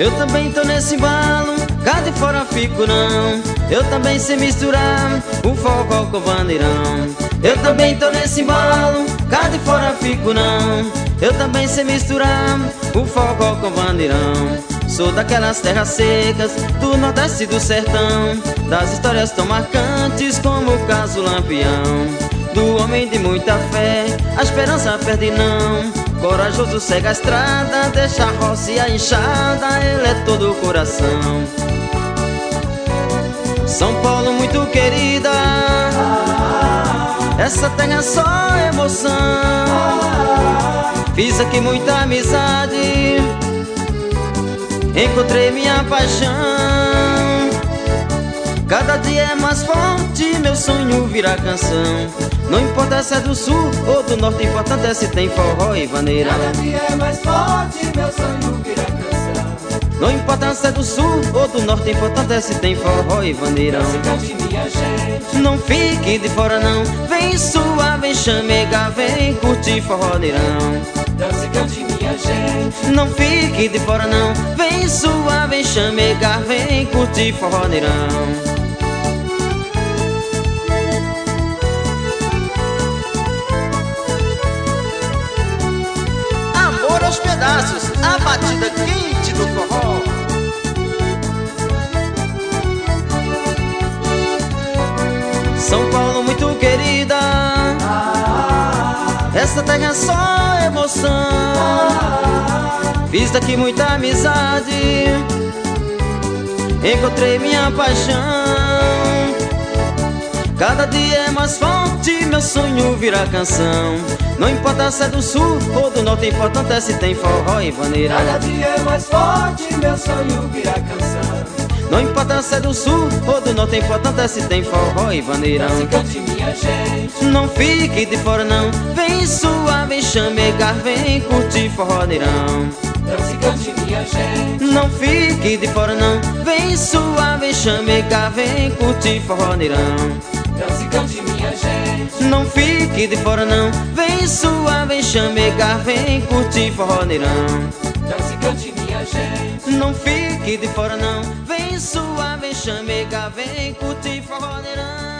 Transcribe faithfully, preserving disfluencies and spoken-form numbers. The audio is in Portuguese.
Eu também tô nesse embalo, cá de fora fico não. Eu também sei misturar o forró com o bandeirão. Eu também tô nesse embalo, cá de fora fico não. Eu também sei misturar o forró com o bandeirão. Sou daquelas terras secas, do nordeste e do sertão, das histórias tão marcantes como o caso Lampião. Do homem de muita fé, a esperança perde não. Corajoso segue a estrada, deixa a roça e a enxada, ele é todo o coração. São Paulo muito querida, essa terra é só emoção. Fiz aqui muita amizade, encontrei minha paixão. Cada dia é mais forte, meu sonho vira canção. Não importa se é do sul ou do norte, importante é se tem forró e vaneira. Cada dia é mais forte, meu sonho vira canção. Não importa se é do sul ou do norte, importante é se tem forró e vaneira. Dance, cante, minha gente. Não fique de fora não, vem suar, vem chamegar, vem curtir forroneirão. Dance, cante, minha gente. Não fique de fora não, vem suar, vem chamegar, vem curtir forroneirão. Aos pedaços, a batida quente do forró. São Paulo muito querida, essa terra é só emoção. Fiz daqui muita amizade, encontrei minha paixão. Cada dia é mais forte, meu sonho vira canção. Não importa se é do sul ou do norte, importante é se tem forró e vaneira. Cada dia é mais forte, meu sonho vira canção. Não importa se é do sul ou do norte, importante é se tem forró e vaneirão. Dance, cante, minha gente. Não fique de fora não, vem suar, vem chamegar, vem curtir forroneirão. Dance, cante, minha gente. Não fique de fora não, vem suar, vem chamegar, vem curtir forroneirão. Dance, cante, minha gente. Não fique de fora não, vem suar, vem chamegar, vem curtir forroneirão. Dance, cante, minha gente. Não fique de fora não, vem suar, vem chamegar, vem curtir forroneirão.